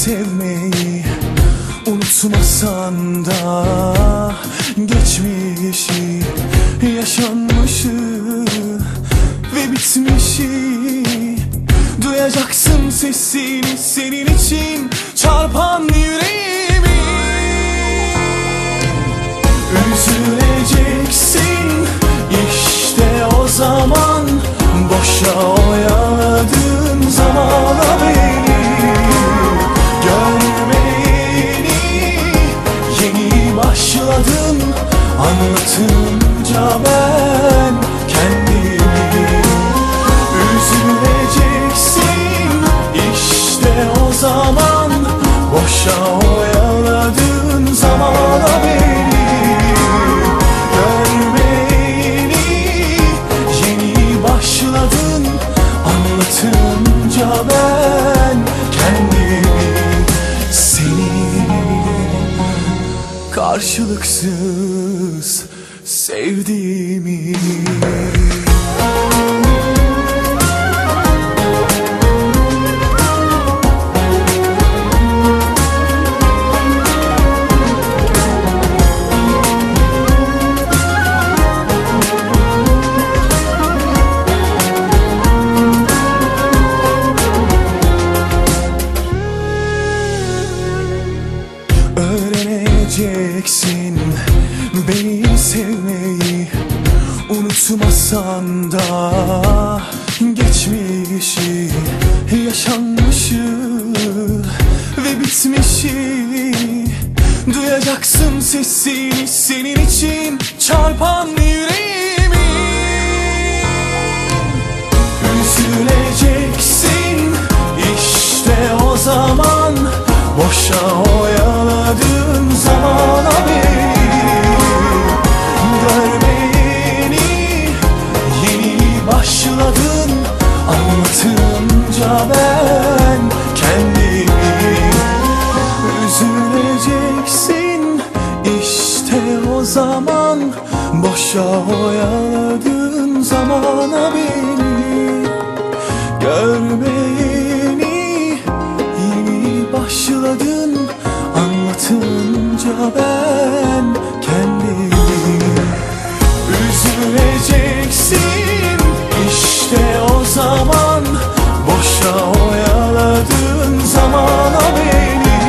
sevmeyi unutmasan da geçmişi, yaşanmışı ve bitmişi duyacaksın sesini, senin için çarpan yüreğimi. Üzüleceksin işte o zaman, boşa oyaladığın zamana beni. Görmeyeni yeni başladım anlatınca ben kendimi. Üzüleceksin işte o zaman, boşa oyaladığın zamana beni. Anlatınca ben kendimi, seni karşılıksız sevdiğimi. Öğreneceksin beni sevmeyi unutmasan da geçmişi, yaşanmışı ve bitmişi duyacaksın sesini, senin için çarpan yüreğimi. Üzüleceksin işte o zaman, boşa oyaladığın zamana beni. Görmeyeni yeni başladın anlatınca ben kendimi. Üzüleceksin işte o zaman, boşa oyaladığın zamana beni. Görmeyeni yeni başladın anlatınca ben kendimi. Üzüleceksin işte o zaman, boşa oyaladığın zamana beni.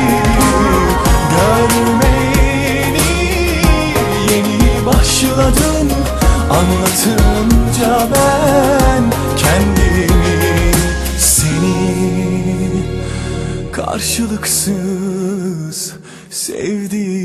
Görmeyeni yeni başladın anlatınca ben kendimi, seni karşılıksız sevdiğim.